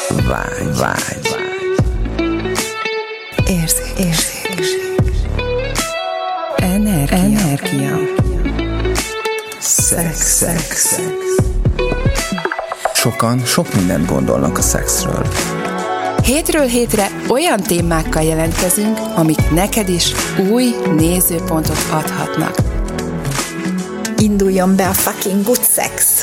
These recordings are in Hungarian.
Vágy. Érzék. Energia. Szex. Sokan sok mindent gondolnak a szexről. Hétről hétre olyan témákkal jelentkezünk, amik neked is új nézőpontot adhatnak. Induljon be a fucking good sex!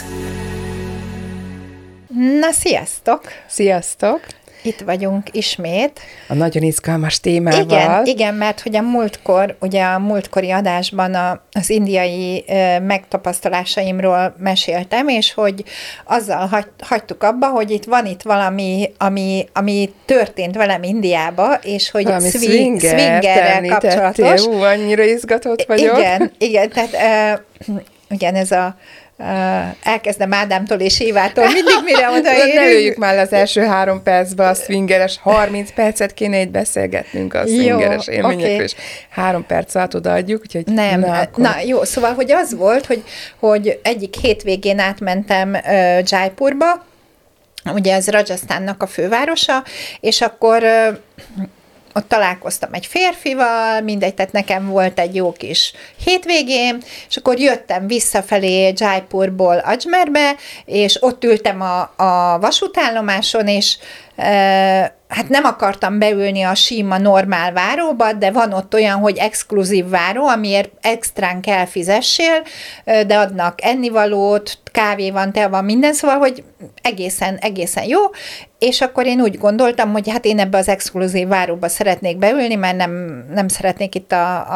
Na, sziasztok! Sziasztok! Itt vagyunk ismét. A nagyon izgalmas témával. Igen, mert hogy a múltkori adásban az indiai megtapasztalásaimról meséltem, és hogy azzal hagytuk abba, hogy itt valami, ami történt velem Indiába, és hogy swingerrel kapcsolatos. Annyira izgatott vagyok. Igen, tehát igen, ez a elkezdem Ádámtól és Évától, mindig mire odaérünk. Ne lőjük már az első 3 percbe a swingeres, 30 percet kéne itt beszélgetnünk a swingeres élményekről, és 3 perc alatt odaadjuk, úgyhogy... Na jó, szóval, hogy az volt, hogy egyik hétvégén átmentem Jaipurba, ugye ez Rajasztánnak a fővárosa, és akkor... ott találkoztam egy férfival, mindegy, tehát nekem volt egy jó kis hétvégém, és akkor jöttem visszafelé Jaipurból Ajmerbe, és ott ültem a vasútállomáson, és hát nem akartam beülni a sima normál váróba, de van ott olyan, hogy exkluzív váró, amiért extrán kell fizessél, de adnak ennivalót, kávé van, te van, minden, szóval, hogy egészen jó, és akkor én úgy gondoltam, hogy hát én ebbe az exkluzív váróba szeretnék beülni, mert nem szeretnék itt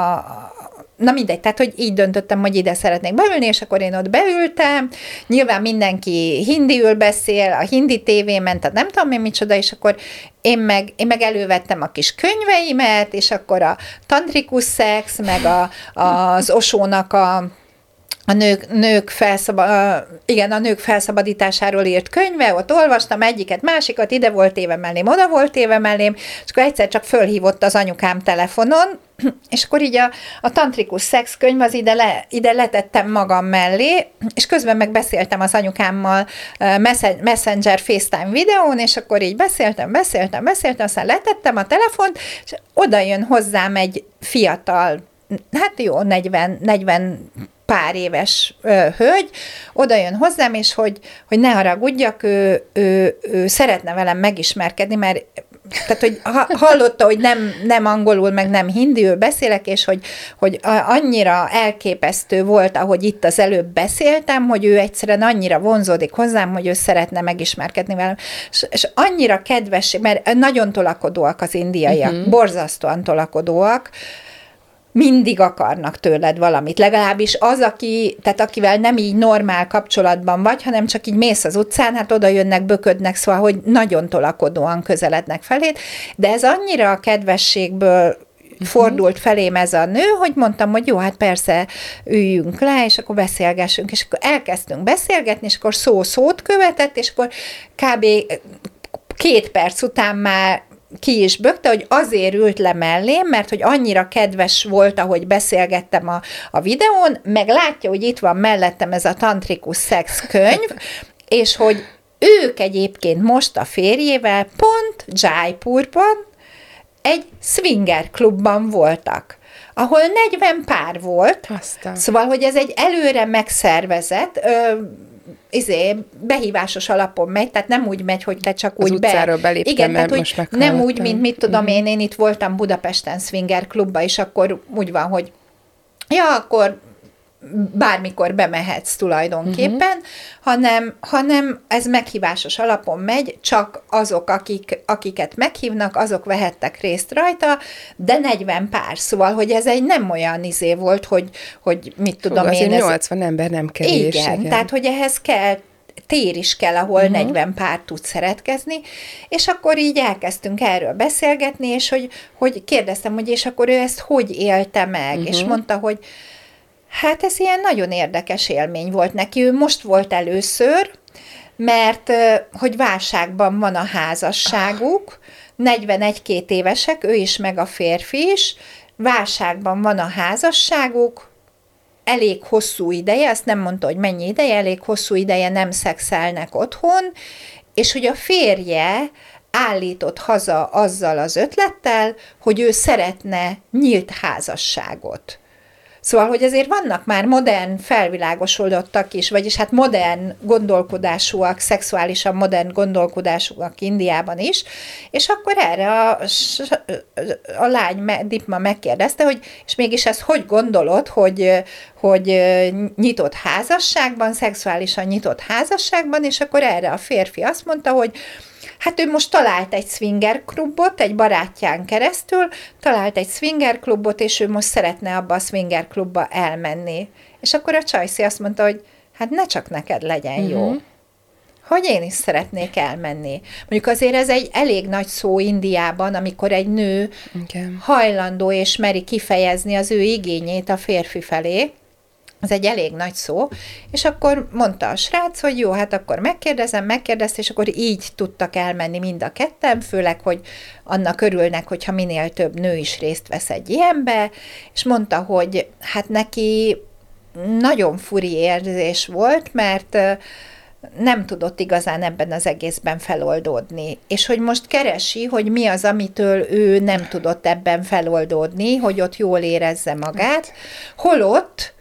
na mindegy, tehát, hogy így döntöttem, hogy ide szeretnék beülni, és akkor én ott beültem, nyilván mindenki hindiül beszél, a hindi tévé ment, tehát nem tudom én micsoda, és akkor én meg elővettem a kis könyveimet, és akkor a tantrikus szex, meg az Osónak a nők felszabadításáról írt könyve, ott olvastam egyiket, másikat, ide volt téve mellém, oda volt téve mellém, és akkor egyszer csak fölhívott az anyukám telefonon, és akkor így a tantrikus szex könyv az ide letettem magam mellé, és közben meg beszéltem az anyukámmal Messenger FaceTime videón, és akkor így beszéltem, aztán letettem a telefont, és oda jön hozzám egy fiatal, hát jó, 40 pár éves hölgy, oda jön hozzám, és hogy ne haragudjak, ő szeretne velem megismerkedni, mert tehát, hogy hallotta, hogy nem angolul, meg nem hindiül beszélek, és hogy annyira elképesztő volt, ahogy itt az előbb beszéltem, hogy ő egyszerűen annyira vonzódik hozzám, hogy ő szeretne megismerkedni velem. És annyira kedves, mert nagyon tolakodóak az indiaiak, borzasztóan tolakodóak, mindig akarnak tőled valamit. Legalábbis az, akivel nem így normál kapcsolatban vagy, hanem csak így mész az utcán, hát oda jönnek, böködnek, szóval, hogy nagyon tolakodóan közelednek feléd, de ez annyira a kedvességből fordult felém ez a nő, hogy mondtam, hogy jó, hát persze üljünk le, és akkor beszélgessünk, és akkor elkezdtünk beszélgetni, és akkor szót követett, és akkor kb. 2 perc után már ki is bökte, hogy azért ült le mellém, mert hogy annyira kedves volt, ahogy beszélgettem a videón, meg látja, hogy itt van mellettem ez a tantrikus szex könyv, és hogy ők egyébként most a férjével pont Jaipurban egy swinger klubban voltak, ahol 40 pár volt, szóval, hogy ez egy előre megszervezett, behívásos alapon megy, tehát nem úgy megy, hogy te csak az úgy utcáról beléptem, igen, mert tehát, most nem úgy, mint mit tudom én itt voltam Budapesten swinger klubba, és akkor úgy van, hogy akkor bármikor bemehetsz tulajdonképpen, hanem ez meghívásos alapon megy, csak azok, akiket meghívnak, azok vehettek részt rajta, de 40 pár, szóval, hogy ez egy nem olyan volt, hogy mit tudom én. 80 ember nem kevés. Igen, tehát, hogy ehhez kell, tér is kell, ahol 40 pár tud szeretkezni, és akkor így elkezdtünk erről beszélgetni, és hogy kérdeztem, hogy és akkor ő ezt hogy élte meg, és mondta, hogy hát ez ilyen nagyon érdekes élmény volt neki. Ő most volt először, mert hogy válságban van a házasságuk, 41-2 évesek, ő is, meg a férfi is, válságban van a házasságuk, elég hosszú ideje, azt nem mondta, hogy mennyi ideje, elég hosszú ideje nem szexelnek otthon, és hogy a férje állított haza azzal az ötlettel, hogy ő szeretne nyílt házasságot. Szóval, hogy azért vannak már modern felvilágosodottak is, vagyis hát modern gondolkodásúak, szexuálisan modern gondolkodásúak Indiában is, és akkor erre a lány Dipma megkérdezte, hogy és mégis ezt hogy gondolod, hogy nyitott házasságban, szexuálisan nyitott házasságban, és akkor erre a férfi azt mondta, hogy hát ő most talált egy swinger klubot, egy barátján keresztül, talált egy swinger klubot, és ő most szeretne abba a swinger klubba elmenni. És akkor a csajszi azt mondta, hogy hát ne csak neked legyen jó, hogy én is szeretnék elmenni. Mondjuk azért ez egy elég nagy szó Indiában, amikor egy nő hajlandó és meri kifejezni az ő igényét a férfi felé. Ez egy elég nagy szó, és akkor mondta a srác, hogy jó, hát akkor megkérdezte, és akkor így tudtak elmenni mind a ketten, főleg, hogy annak örülnek, hogyha minél több nő is részt vesz egy ilyenbe, és mondta, hogy hát neki nagyon furi érzés volt, mert nem tudott igazán ebben az egészben feloldódni. És hogy most keresi, hogy mi az, amitől ő nem tudott ebben feloldódni, hogy ott jól érezze magát, holott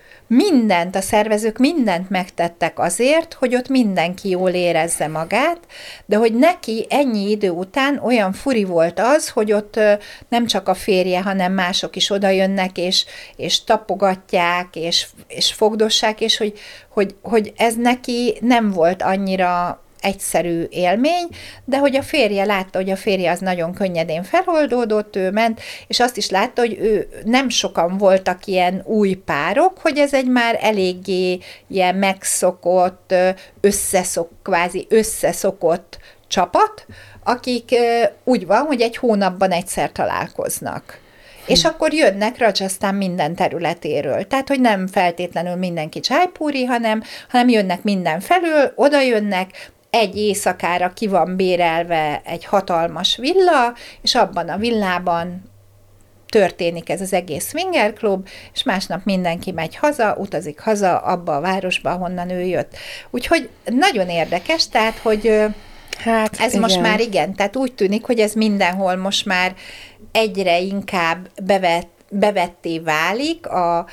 a szervezők mindent megtettek azért, hogy ott mindenki jól érezze magát, de hogy neki ennyi idő után olyan furi volt az, hogy ott nem csak a férje, hanem mások is odajönnek, és tapogatják, és fogdossák, és hogy ez neki nem volt annyira egyszerű élmény, de hogy a férje látta, hogy a férje az nagyon könnyedén feloldódott, ő ment, és azt is látta, hogy ő nem sokan voltak ilyen új párok, hogy ez egy már eléggé ilyen megszokott, kvázi összeszokott csapat, akik úgy van, hogy egy hónapban egyszer találkoznak. És akkor jönnek Rajasztán minden területéről. Tehát, hogy nem feltétlenül mindenki Jaipuri, hanem jönnek mindenfelől, oda jönnek, egy éjszakára ki van bérelve egy hatalmas villa, és abban a villában történik ez az egész swinger klub, és másnap mindenki megy haza, utazik haza abba a városba, ahonnan ő jött. Úgyhogy nagyon érdekes, tehát, hogy hát, ez igen. Most már igen, tehát úgy tűnik, hogy ez mindenhol most már egyre inkább bevetté válik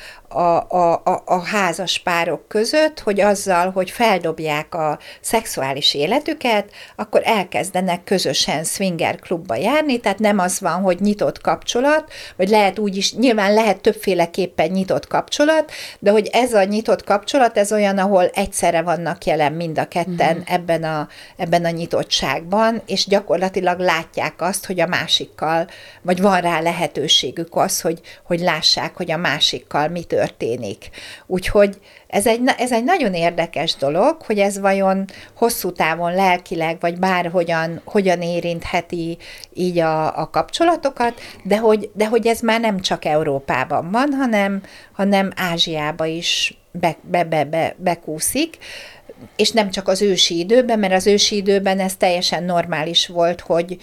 a házas párok között, hogy azzal, hogy feldobják a szexuális életüket, akkor elkezdenek közösen swinger klubba járni, tehát nem az van, hogy nyitott kapcsolat, vagy lehet úgy is, nyilván lehet többféleképpen nyitott kapcsolat, de hogy ez a nyitott kapcsolat, ez olyan, ahol egyszerre vannak jelen mind a ketten ebben a nyitottságban, és gyakorlatilag látják azt, hogy a másikkal, vagy van rá lehetőségük az, hogy lássák, hogy a másikkal mi történik. Úgyhogy ez egy nagyon érdekes dolog, hogy ez vajon hosszú távon lelkileg, vagy hogyan érintheti így a kapcsolatokat, de hogy ez már nem csak Európában van, hanem Ázsiába is bekúszik, és nem csak az ősi időben, mert az ősi időben ez teljesen normális volt, hogy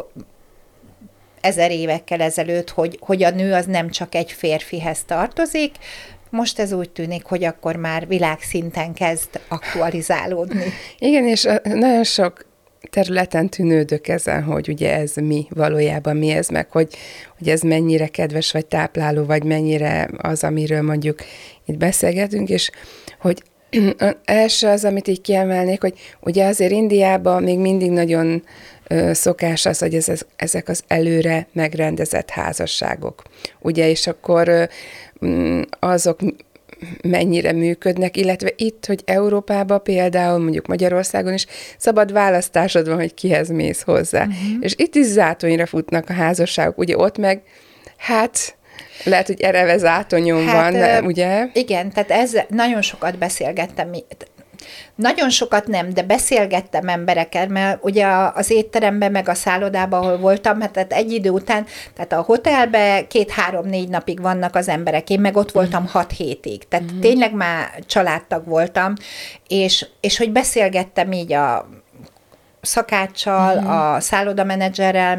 1000 évekkel ezelőtt, hogy a nő az nem csak egy férfihez tartozik, most ez úgy tűnik, hogy akkor már világszinten kezd aktualizálódni. Igen, és nagyon sok területen tűnődök ezen, hogy ugye ez valójában mi ez, meg hogy ez mennyire kedves, vagy tápláló, vagy mennyire az, amiről mondjuk itt beszélgetünk, és hogy első az, amit így kiemelnék, hogy ugye azért Indiában még mindig nagyon szokás az, hogy ezek az előre megrendezett házasságok. Ugye, és akkor azok mennyire működnek, illetve itt, hogy Európában például, mondjuk Magyarországon is szabad választásod van, hogy kihez mész hozzá. És itt is zátonyra futnak a házasságok. Ugye ott meg, hát lehet, hogy ereve zátonyon van, ugye? Igen, tehát nagyon sokat beszélgettem, nagyon sokat nem, de beszélgettem emberekkel, mert ugye az étteremben, meg a szállodában, ahol voltam, tehát egy idő után, tehát a hotelben 2-3-4 napig vannak az emberek, én meg ott voltam 6 hétig, tehát tényleg már családtag voltam, és hogy beszélgettem így a szakáccsal, a szállodamenedzserrel, meg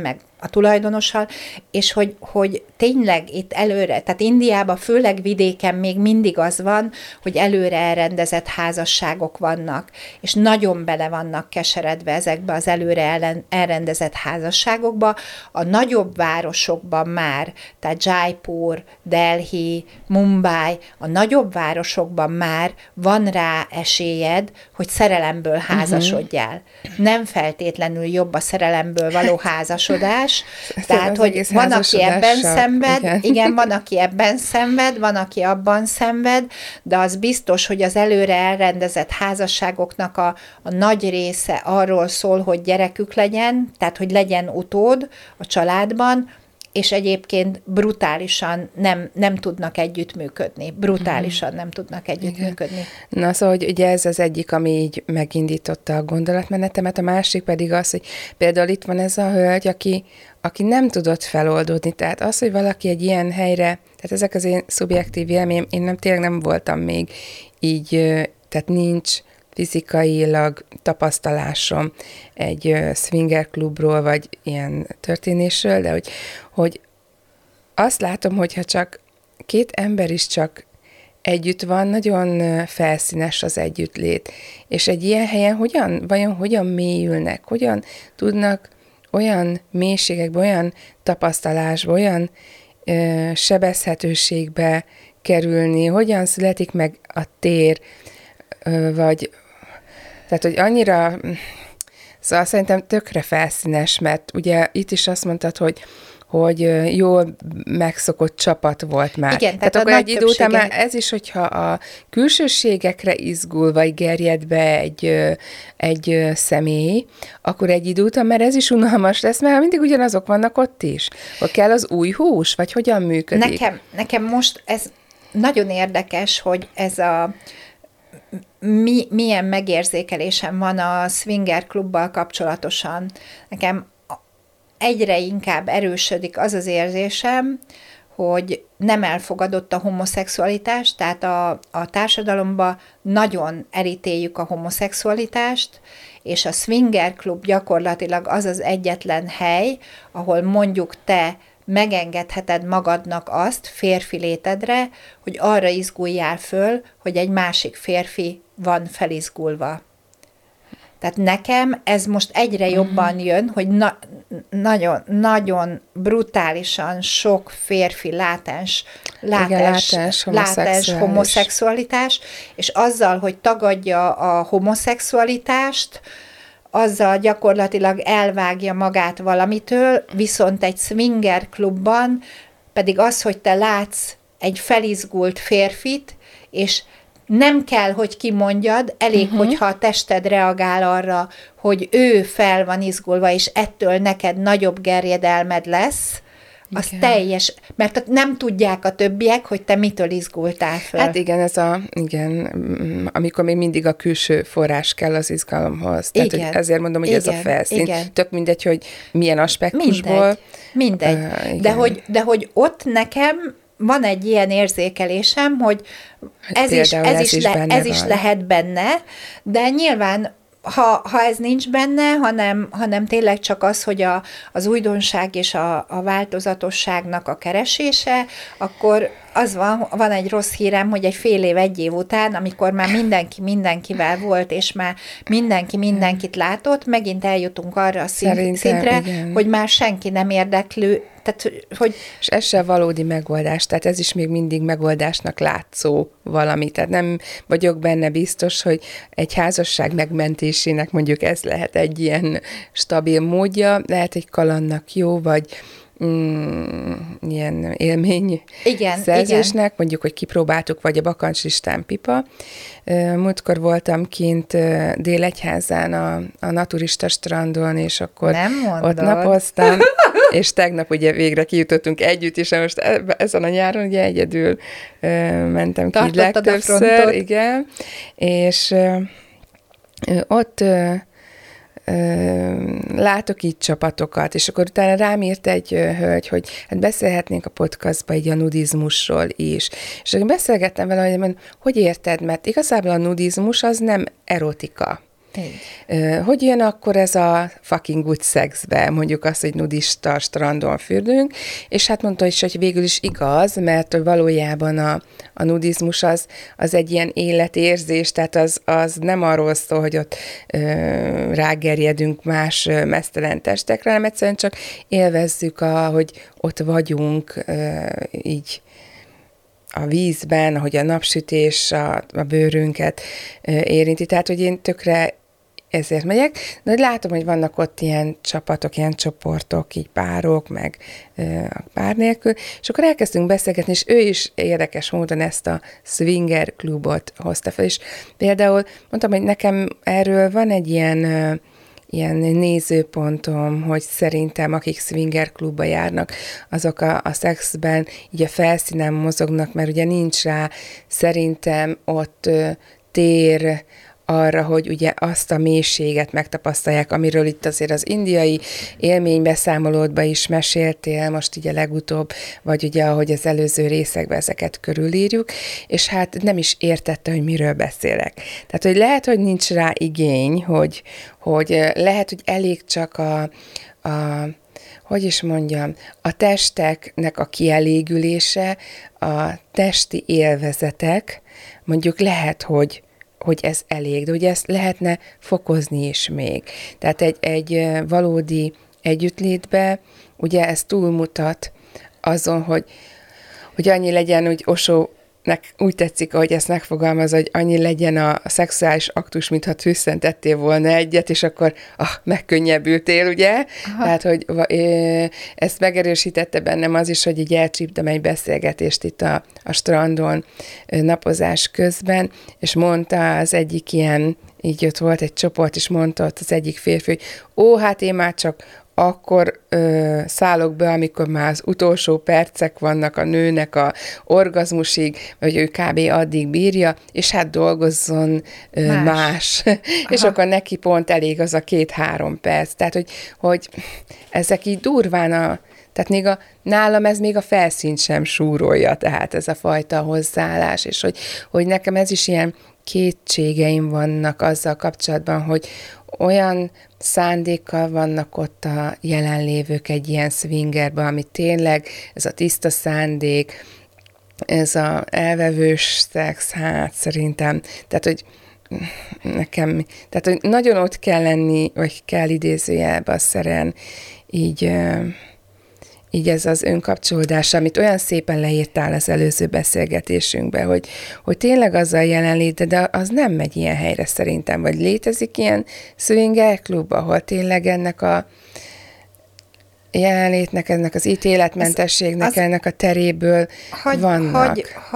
a tulajdonossal, és hogy tényleg itt előre, tehát Indiában, főleg vidéken még mindig az van, hogy előre elrendezett házasságok vannak, és nagyon bele vannak keseredve ezekbe az előre elrendezett házasságokba. A nagyobb városokban már, tehát Jaipur, Delhi, Mumbai, a nagyobb városokban már van rá esélyed, hogy szerelemből házasodjál. Nem feltétlenül jobb a szerelemből való házasodás, tehát, hogy van, aki ebben szenved, igen, van, aki ebben szenved, van, aki abban szenved, de az biztos, hogy az előre elrendezett házasságoknak a nagy része arról szól, hogy gyerekük legyen, tehát, hogy legyen utód a családban, és egyébként brutálisan nem tudnak együttműködni. Brutálisan nem tudnak együttműködni. Na, szóval, hogy ugye ez az egyik, ami így megindította a gondolatmenetemet, a másik pedig az, hogy például itt van ez a hölgy, aki nem tudott feloldódni. Tehát az, hogy valaki egy ilyen helyre, tehát ezek az én szubjektív élményem, én tényleg nem voltam még így, tehát nincs fizikailag tapasztalásom egy swinger klubról, vagy ilyen történésről, de hogy azt látom, hogyha csak két ember is csak együtt van, nagyon felszínes az együttlét. És egy ilyen helyen vajon hogyan mélyülnek, hogyan tudnak olyan mélységekbe, olyan tapasztalásba, olyan sebezhetőségbe kerülni, hogyan születik meg a tér, vagy tehát, hogy annyira, szóval szerintem tökre felszínes, mert ugye itt is azt mondtad, hogy jól megszokott csapat volt már. Igen, tehát akkor egy idő után már ez is, hogyha a külsőségekre izgul, vagy gerjed be egy személy, akkor egy idő után, mert ez is unalmas lesz, mert mindig ugyanazok vannak ott is. Hogy kell az új hús, vagy hogyan működik? Nekem most ez nagyon érdekes, hogy ez a milyen megérzékelésem van a swinger klubbal kapcsolatosan. Nekem egyre inkább erősödik az az érzésem, hogy nem elfogadott a homoszexualitás, tehát a társadalomban nagyon elítéljük a homoszexualitást, és a swinger klub gyakorlatilag az az egyetlen hely, ahol mondjuk te megengedheted magadnak azt férfi létedre, hogy arra izguljál föl, hogy egy másik férfi van felizgulva. Tehát nekem ez most egyre jobban jön, hogy nagyon brutálisan sok férfi látens homoszexualitás, és azzal, hogy tagadja a homoszexualitást, azzal gyakorlatilag elvágja magát valamitől, viszont egy swinger klubban pedig az, hogy te látsz egy felizgult férfit, és nem kell, hogy kimondjad, elég, hogyha a tested reagál arra, hogy ő fel van izgulva, és ettől neked nagyobb gerjedelmed lesz, az teljes, mert nem tudják a többiek, hogy te mitől izgultál föl. Hát igen, amikor még mindig a külső forrás kell az izgalomhoz. Tehát, hogy ezért mondom, hogy ez a felszín. Igen. Tök mindegy, hogy milyen aspektusból. Mindegy. De hogy ott nekem van egy ilyen érzékelésem, hogy ez is lehet benne, de nyilván ha ez nincs benne, hanem tényleg csak az, hogy az újdonság és a változatosságnak a keresése, akkor az van egy rossz hírem, hogy egy fél év, egy év után, amikor már mindenki mindenkivel volt, és már mindenki mindenkit látott, megint eljutunk arra a szintre, igen, hogy már senki nem érdeklő. Tehát, és ez se valódi megoldás, tehát ez is még mindig megoldásnak látszó valami. Tehát nem vagyok benne biztos, hogy egy házasság megmentésének mondjuk ez lehet egy ilyen stabil módja, lehet egy kalandnak jó, vagy ilyen élmény szerzésnek, mondjuk, hogy kipróbáltuk, vagy a bakancslistán pipa. Múltkor voltam kint Délegyházán a naturista strandon, és akkor ott napoztam, és tegnap ugye végre kijutottunk együtt, és most ezen a nyáron ugye egyedül mentem ki legtöbbször, igen, és ott látok így csapatokat, és akkor utána rám írt egy hölgy, hogy hát beszélhetnénk a podcastba így a nudizmusról is. És akkor beszélgettem vele, hogy érted, mert igazából a nudizmus az nem erotika. Hogy jön akkor ez a fucking good szexbe, mondjuk azt, hogy nudista strandon fürdünk, és hát mondta is, hogy végül is igaz, mert valójában a nudizmus az egy ilyen életérzés, tehát az nem arról szól, hogy ott rágerjedünk más meztelen testekre, hanem egyszerűen csak élvezzük, hogy ott vagyunk így a vízben, ahogy a napsütés a bőrünket érinti. Tehát, hogy én tökre ezért megyek, de hogy látom, hogy vannak ott ilyen csapatok, ilyen csoportok, így párok, meg pár nélkül, és akkor elkezdtünk beszélgetni, és ő is érdekes módon ezt a swinger klubot hozta fel, és például mondtam, hogy nekem erről van egy ilyen nézőpontom, hogy szerintem akik swinger klubba járnak, azok a szexben így a felszínen mozognak, mert ugye nincs rá szerintem ott tér arra, hogy ugye azt a mélységet megtapasztalják, amiről itt azért az indiai élménybeszámolódban is meséltél, most ugye legutóbb, vagy ugye ahogy az előző részekben ezeket körülírjuk, és hát nem is értette, hogy miről beszélek. Tehát, hogy lehet, hogy nincs rá igény, hogy lehet, hogy elég csak hogy is mondjam, a testeknek a kielégülése, a testi élvezetek, mondjuk lehet, hogy ez elég, de ugye ezt lehetne fokozni is még. Tehát egy valódi együttlétbe, ugye ez túlmutat azon, hogy annyi legyen, úgy Osónak úgy tetszik, ahogy ezt megfogalmaz, hogy annyi legyen a szexuális aktus, mintha trüsszentettél volna egyet, és akkor megkönnyebbültél, ugye? Aha. Tehát, hogy ezt megerősítette bennem az is, hogy így elcsíptem egy beszélgetést itt a strandon napozás közben, és mondta az egyik ilyen, így ott volt egy csoport, és mondta ott az egyik férfi, hogy hát én már csak akkor szállok be, amikor már az utolsó percek vannak a nőnek a orgazmusig, vagy ő kb. Addig bírja, és hát dolgozzon más. És akkor neki pont elég az a 2-3 perc. Tehát, hogy ezek így durván tehát nálam ez még a felszínt sem súrolja, tehát ez a fajta hozzáállás, és hogy nekem ez is ilyen kétségeim vannak azzal kapcsolatban, hogy olyan szándékkal vannak ott a jelenlévők egy ilyen swingerben, ami tényleg ez a tiszta szándék, ez a elvevős szex, hát szerintem, tehát, hogy nekem, tehát, hogy nagyon ott kell lenni, vagy kell idézőjelbe a szeren, így ez az önkapcsolódás, amit olyan szépen leírtál az előző beszélgetésünkben, hogy tényleg az a jelenlét, de az nem megy ilyen helyre szerintem, vagy létezik ilyen swinger klub, ahol tényleg ennek a jelenlétnek, ennek az ítéletmentességnek, ennek a teréből vannak.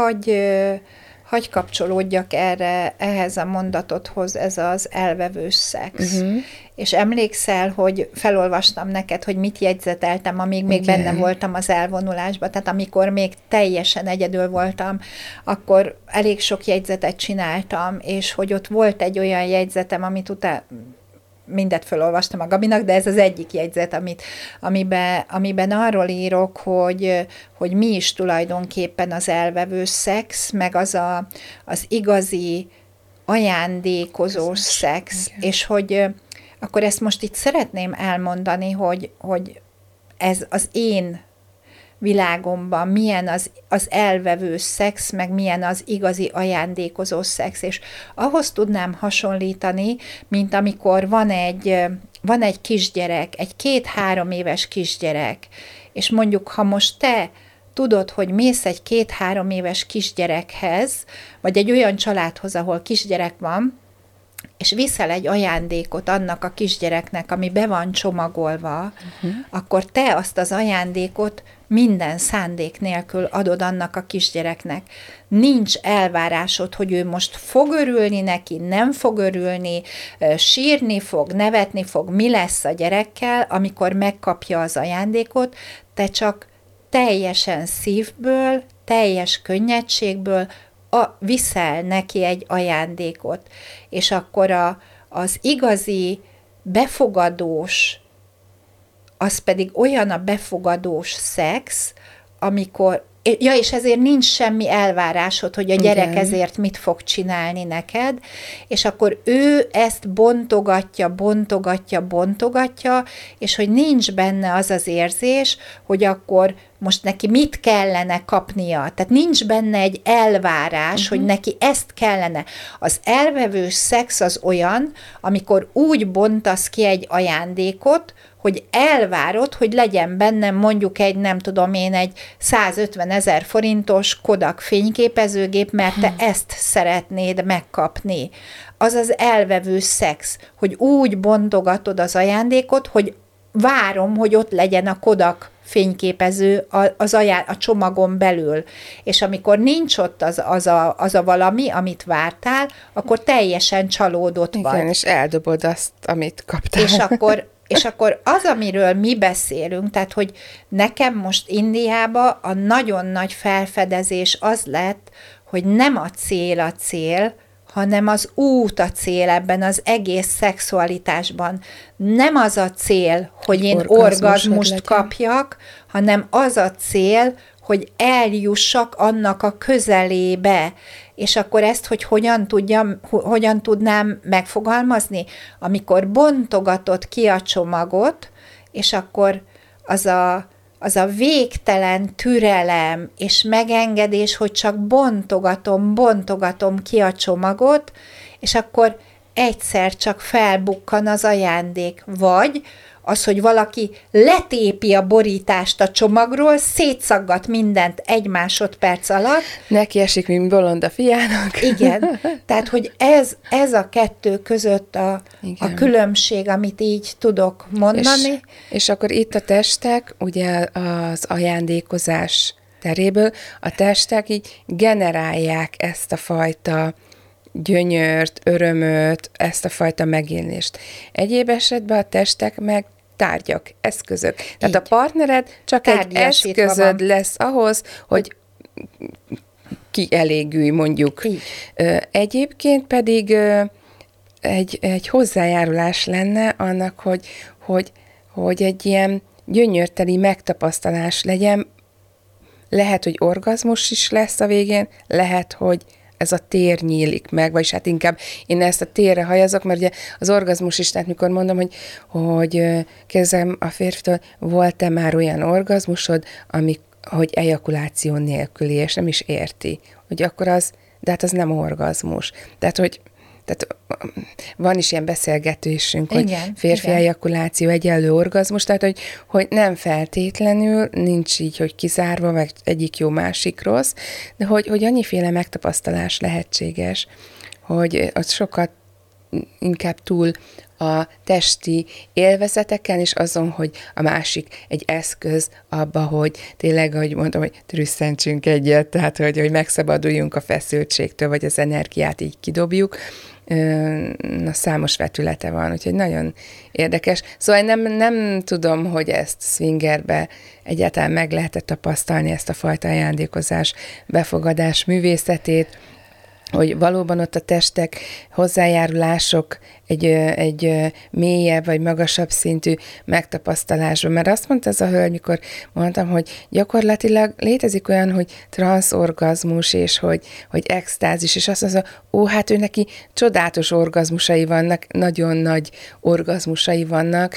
Hagy kapcsolódjak ehhez a mondatodhoz, ez az elvevős szex. Uh-huh. És emlékszel, hogy felolvastam neked, hogy mit jegyzeteltem, amíg még benne voltam az elvonulásban. Tehát amikor még teljesen egyedül voltam, akkor elég sok jegyzetet csináltam, és hogy ott volt egy olyan jegyzetem, amit mindet felolvastam a Gabinak, de ez az egyik jegyzet, amiben arról írok, hogy mi is tulajdonképpen az elvevő szex, meg az igazi ajándékozós szex, és hogy akkor ezt most itt szeretném elmondani, hogy ez az én világomban milyen az elvevő szex, meg milyen az igazi ajándékozó szex, és ahhoz tudnám hasonlítani, mint amikor van egy kisgyerek, egy 2-3 éves kisgyerek, és mondjuk, ha most te tudod, hogy mész egy 2-3 éves kisgyerekhez, vagy egy olyan családhoz, ahol kisgyerek van, és viszel egy ajándékot annak a kisgyereknek, ami be van csomagolva, akkor te azt az ajándékot minden szándék nélkül adod annak a kisgyereknek. Nincs elvárásod, hogy ő most fog örülni neki, nem fog örülni, sírni fog, nevetni fog, mi lesz a gyerekkel, amikor megkapja az ajándékot, te csak teljesen szívből, teljes könnyedségből viszel neki egy ajándékot, és akkor az igazi befogadós, az pedig olyan a befogadós szex, amikor és ezért nincs semmi elvárásod, hogy a gyerek Igen. ezért mit fog csinálni neked, és akkor ő ezt bontogatja, és hogy nincs benne az az érzés, hogy akkor most neki mit kellene kapnia. Tehát nincs benne egy elvárás, hogy neki ezt kellene. Az elvevős szex az olyan, amikor úgy bontasz ki egy ajándékot, hogy elvárod, hogy legyen benne mondjuk egy, nem tudom én, egy 150 000 forintos Kodak fényképezőgép, mert te ezt szeretnéd megkapni. Az az elvevő szex, hogy úgy bontogatod az ajándékot, hogy várom, hogy ott legyen a Kodak fényképező a csomagon belül. És amikor nincs ott az a valami, amit vártál, akkor teljesen csalódott vagy. Igen, és eldobod azt, amit kaptál. És akkor az, amiről mi beszélünk, tehát, hogy nekem most Indiában a nagyon nagy felfedezés az lett, hogy nem a cél, hanem az út a cél ebben az egész szexualitásban. Nem az a cél, hogy én orgazmust kapjak, hanem az a cél, hogy eljussak annak a közelébe. És akkor ezt, hogy hogyan tudnám megfogalmazni? Amikor bontogatod ki a csomagot, és akkor az a végtelen türelem és megengedés, hogy csak bontogatom ki a csomagot, és akkor egyszer csak felbukkan az ajándék, vagy az, hogy valaki letépi a borítást a csomagról, szétszaggat mindent 1 másodperc alatt. Neki esik, mint bolond a fiának. Igen, tehát, hogy ez a kettő között a különbség, amit így tudok mondani. És akkor itt a testek, ugye az ajándékozás teréből, a testek így generálják ezt a fajta gyönyört, örömöt, ezt a fajta megélést. Egyéb esetben a testek meg tárgyak, eszközök. Tehát a partnered csak egy eszközöd lesz ahhoz, hogy kielégülj, mondjuk. Így. Egyébként pedig egy hozzájárulás lenne annak, hogy egy ilyen gyönyörteli megtapasztalás legyen. Lehet, hogy orgazmus is lesz a végén, lehet, hogy ez a tér nyílik meg, vagyis hát inkább én ezt a térre hajazok, mert ugye az orgazmus is, tehát mikor mondom, hogy kérdezem a férfitől, volt-e már olyan orgazmusod, hogy ejakuláció nélküli, és nem is érti, hogy akkor de hát az nem orgazmus. Tehát van is ilyen beszélgetésünk, hogy férfi ejakuláció egyenlő orgazmus, tehát hogy nem feltétlenül, nincs így, hogy kizárva, meg egyik jó, másik rossz, de hogy annyiféle megtapasztalás lehetséges, hogy az sokat inkább túl a testi élvezeteken, és azon, hogy a másik egy eszköz abba, hogy tényleg, ahogy mondtam, hogy trüsszentsünk egyet, tehát hogy megszabaduljunk a feszültségtől, vagy az energiát így kidobjuk. Számos vetülete van, úgyhogy nagyon érdekes. Szóval nem tudom, hogy ezt swingerbe egyáltalán meg lehetett tapasztalni, ezt a fajta ajándékozás, befogadás művészetét, hogy valóban ott a testek, hozzájárulások egy mélyebb vagy magasabb szintű megtapasztalásban. Mert azt mondta ez a hölgy, mikor mondtam, hogy gyakorlatilag létezik olyan, hogy transzorgazmus, és hogy extázis, és azt mondja, hát ő neki csodálatos orgazmusai vannak, nagyon nagy orgazmusai vannak,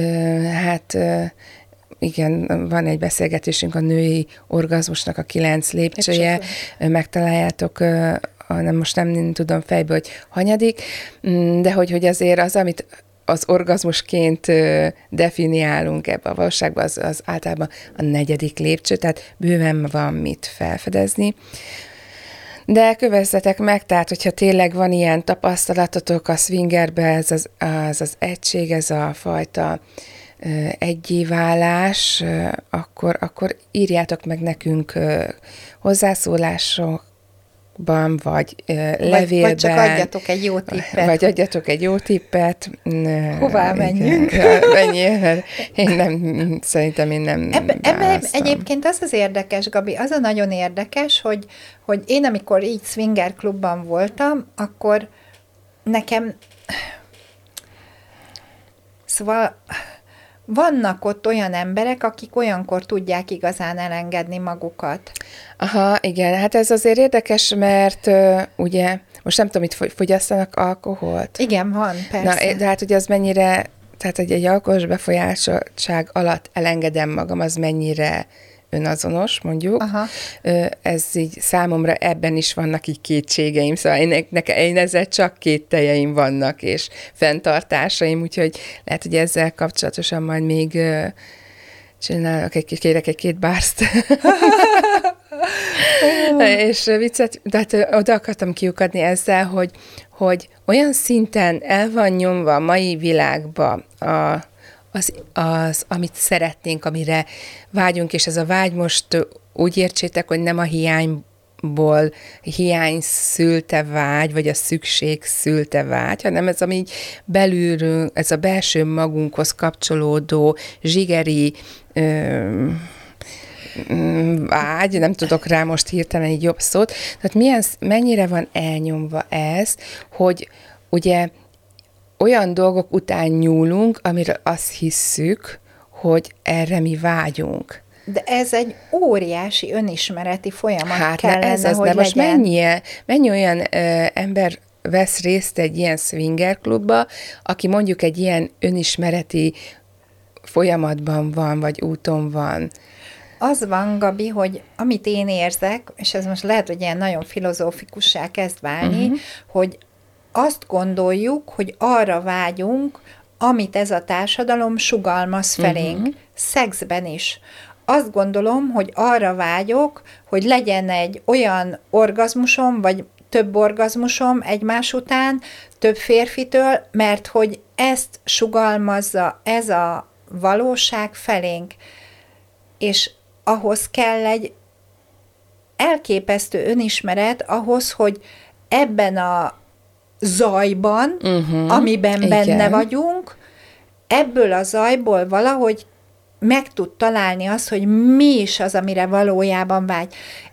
igen, van egy beszélgetésünk a női orgazmusnak a 9 lépcsője, megtaláljátok, most nem tudom fejből, hogy hanyadik, de hogy azért az, amit az orgazmusként definiálunk ebbe a valóságban, az általában a 4. lépcső, tehát bőven van mit felfedezni. De kövezzetek meg, tehát hogyha tényleg van ilyen tapasztalatotok a swingerbe, ez az egység, ez a fajta egyéválás, akkor írjátok meg nekünk hozzászólásokban, vagy levélben. Vagy csak adjatok egy jó tippet. Vagy adjatok egy jó tippet. Hová menjünk? Menjél, szerintem én nem Ebben egyébként az érdekes, Gabi, az a nagyon érdekes, hogy én amikor így swinger klubban voltam, akkor nekem, szóval vannak ott olyan emberek, akik olyankor tudják igazán elengedni magukat. Aha, igen, hát ez azért érdekes, mert ugye, most nem tudom, itt fogyasztanak alkoholt? Igen, van, persze. Na, de hát ugye az mennyire, tehát egy alkoholos befolyásoltság alatt elengedem magam, az mennyire önazonos, mondjuk. Aha. Ez így számomra ebben is vannak így kétségeim, szóval én ezzel csak kételjeim vannak, és fenntartásaim, úgyhogy lehet, hogy ezzel kapcsolatosan majd még csinálok kérek egy-két bárszt. És viccet, de hát oda akartam kiukadni ezzel, hogy olyan szinten el van nyomva a mai világba az, amit szeretnénk, amire vágyunk, és ez a vágy most úgy értsétek, hogy nem a hiány szülte vágy, vagy a szükség szülte vágy, hanem ez, ami belülről, ez a belső magunkhoz kapcsolódó zsigeri vágy, nem tudok rá most hirtelen egy jobb szót, tehát mennyire van elnyomva ez, hogy ugye olyan dolgok után nyúlunk, amire azt hisszük, hogy erre mi vágyunk. De ez egy óriási önismereti folyamat hát kellene, ez az, hogy de most legyen. mennyi olyan ember vesz részt egy ilyen swingerklubba, aki mondjuk egy ilyen önismereti folyamatban van, vagy úton van. Az van, Gabi, hogy amit én érzek, és ez most lehet, hogy ilyen nagyon filozófikussá kezd válni, hogy azt gondoljuk, hogy arra vágyunk, amit ez a társadalom sugalmaz felénk, szexben is. Azt gondolom, hogy arra vágyok, hogy legyen egy olyan orgazmusom, vagy több orgazmusom egymás után, több férfitől, mert hogy ezt sugalmazza ez a valóság felénk. És ahhoz kell egy elképesztő önismeret ahhoz, hogy ebben a zajban, amiben benne vagyunk, ebből a zajból valahogy meg tud találni azt, hogy mi is az, amire valójában vágy.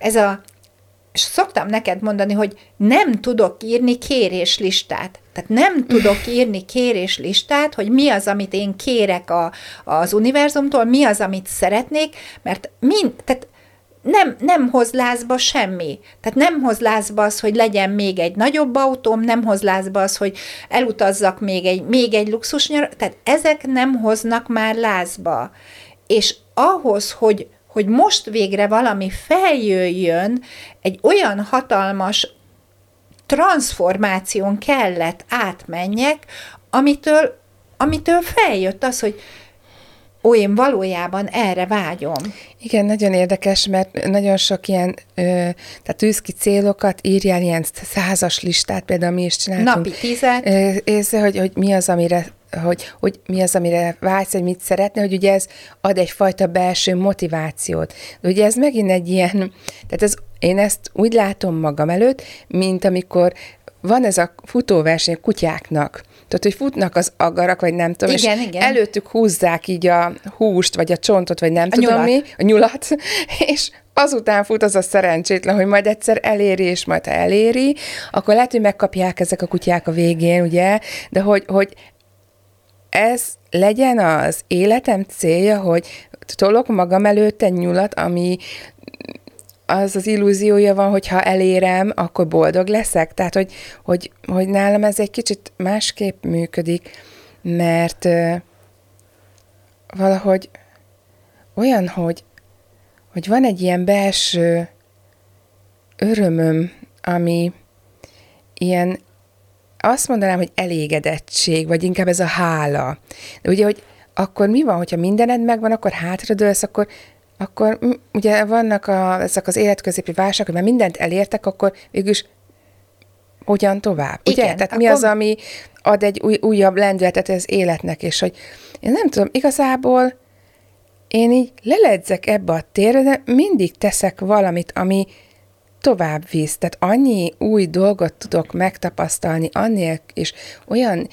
És szoktam neked mondani, hogy nem tudok írni kéréslistát. Tehát nem tudok írni kéréslistát, hogy mi az, amit én kérek az univerzumtól, mi az, amit szeretnék, mert tehát nem hoz lázba semmi. Tehát nem hoz lázba az, hogy legyen még egy nagyobb autóm, nem hoz lázba az, hogy elutazzak még egy luxusnyar, tehát ezek nem hoznak már lázba. És ahhoz, hogy most végre valami feljöjjön, egy olyan hatalmas transformáción kellett átmenjek, amitől feljött az, hogy én valójában erre vágyom. Igen, nagyon érdekes, mert nagyon sok ilyen, tehát tűz ki célokat, írjál ilyen 100-as listát, például mi is csináltunk. Napi 10-et. Hogy mi az, amire hogy mi az, amire vágysz, hogy mit szeretnél, hogy ugye ez ad egyfajta belső motivációt. De ugye ez megint egy ilyen, tehát én ezt úgy látom magam előtt, mint amikor van ez a futóverseny a kutyáknak. Tehát, hogy futnak az agarak, vagy nem tudom, igen, és igen. előttük húzzák így a húst, vagy a csontot, vagy nem tudom mi, a nyulat, és azután fut az a szerencsétlen, hogy majd egyszer eléri, és majd ha eléri, akkor lehet, hogy megkapják ezek a kutyák a végén, ugye, de hogy ez legyen az életem célja, hogy tolok magam előtt egy nyulat, ami az illúziója van, hogy ha elérem, akkor boldog leszek. Tehát, hogy nálam ez egy kicsit másképp működik, mert valahogy olyan, hogy van egy ilyen belső örömöm, ami ilyen, azt mondanám, hogy elégedettség, vagy inkább ez a hála. De ugye, hogy akkor mi van, hogyha mindened megvan, akkor hátradőlsz, akkor ugye vannak ezek az életközépi válságok, hogy már mindent elértek, akkor végülis hogyan tovább? Igen, ugye? Tehát mi az, ami ad egy újabb lendületet az életnek, és hogy én nem tudom, igazából én így leledzek ebbe a térre, de mindig teszek valamit, ami tovább visz. Tehát annyi új dolgot tudok megtapasztalni, annél, és olyan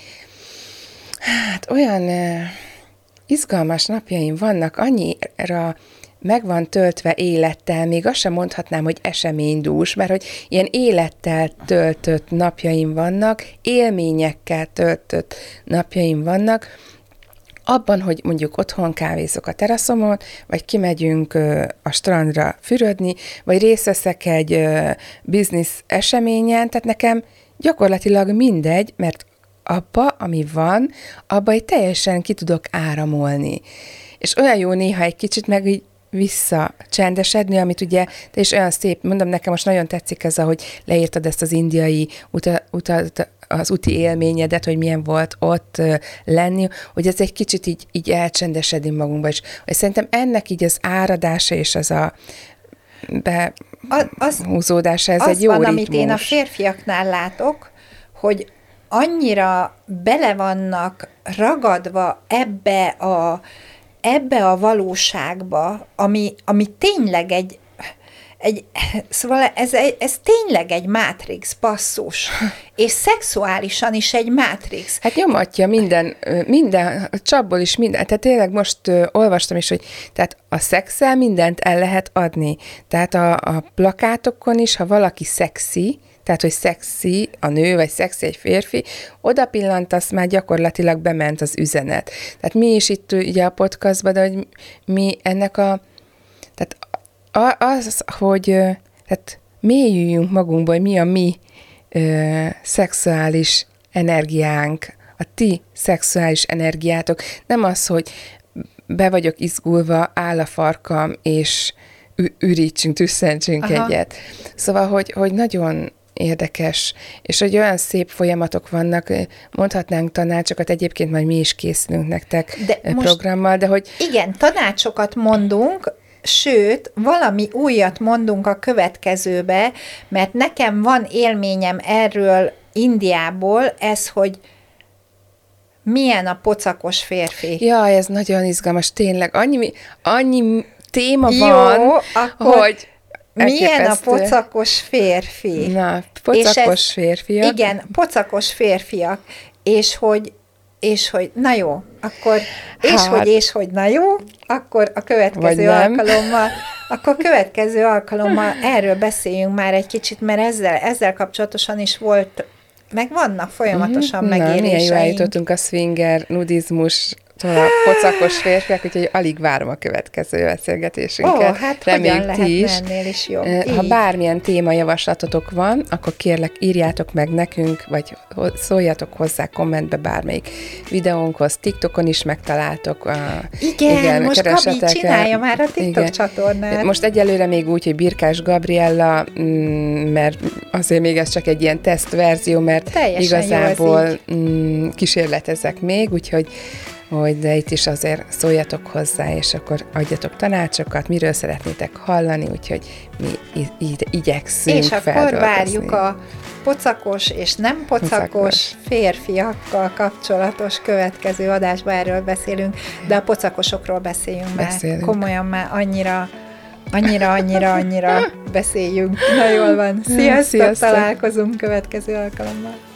izgalmas napjaim vannak, annyira meg van töltve élettel, még azt sem mondhatnám, hogy eseménydús, mert hogy ilyen élettel töltött napjaim vannak, élményekkel töltött napjaim vannak, abban, hogy mondjuk otthon kávézok a teraszomon, vagy kimegyünk a strandra fürödni, vagy részt veszek egy biznisz eseményen, tehát nekem gyakorlatilag mindegy, mert abba, ami van, abba egy teljesen ki tudok áramolni. És olyan jó néha egy kicsit meg így visszacsendesedni, amit ugye, te is olyan szép, mondom, nekem most nagyon tetszik ez, ahogy leírtad ezt az indiai az úti élményedet, hogy milyen volt ott lenni, hogy ez egy kicsit így elcsendesedni magunkba is. És szerintem ennek így az áradása és az a behúzódása, ez egy jó van, ritmus. amit én a férfiaknál látok, hogy annyira bele vannak ragadva ebbe a valóságba, ami tényleg szóval ez tényleg egy mátrix basszus, és szexuálisan is egy mátrix. Hát nyomatja minden csapból is minden. Tehát tényleg most olvastam is, hogy tehát a szexel mindent el lehet adni. Tehát a plakátokon is, ha valaki szexi, tehát, hogy szexi a nő, vagy szexi egy férfi, oda pillantasz, már gyakorlatilag bement az üzenet. Tehát mi is itt ugye a podcastban, de hogy mi ennek tehát az, hogy tehát mélyüljünk magunkba, hogy mi a mi szexuális energiánk, a ti szexuális energiátok. Nem az, hogy be vagyok izgulva, áll a farkam, és ürítsünk, tüsszentsünk egyet. Szóval, hogy nagyon érdekes, és hogy olyan szép folyamatok vannak, mondhatnánk tanácsokat, egyébként majd mi is készülünk nektek programmal, de hogy... Igen, tanácsokat mondunk, sőt, valami újat mondunk a következőbe, mert nekem van élményem erről Indiából, ez, hogy milyen a pocakos férfi. Ja, ez nagyon izgalmas, tényleg. Annyi téma van, hogy... Milyen a pocakos férfi? Na, pocakos férfiak. Igen, pocakos férfiak. És hogy na jó, akkor, és hogy na jó, akkor a következő alkalommal erről beszéljünk már egy kicsit, mert ezzel kapcsolatosan is volt, meg vannak folyamatosan megéléseink. Milyen jól eljutottunk a swinger, nudizmus, a pocakos férfiak, úgyhogy alig várom a következő beszélgetésünket. Hát reméljük ti is. Ennél is jobb. Ha bármilyen témajavaslatotok van, akkor kérlek írjátok meg nekünk, vagy szóljatok hozzá kommentbe bármelyik videónkhoz. TikTokon is megtaláltok. Igen, most Gabi csinálja már a TikTok csatornát. Most egyelőre még úgy, hogy Birkás Gabriella, mert azért még ez csak egy ilyen tesztverzió, mert teljesen igazából kísérletezek még, úgyhogy de itt is azért szóljatok hozzá, és akkor adjatok tanácsokat, miről szeretnétek hallani, úgyhogy mi igyekszünk és akkor várjuk a pocakos és nem pocakos férfiakkal kapcsolatos következő adásba, erről beszélünk, de a pocakosokról beszéljünk már. Komolyan már annyira beszéljünk. Na jól van. Sziasztok, találkozunk következő alkalommal.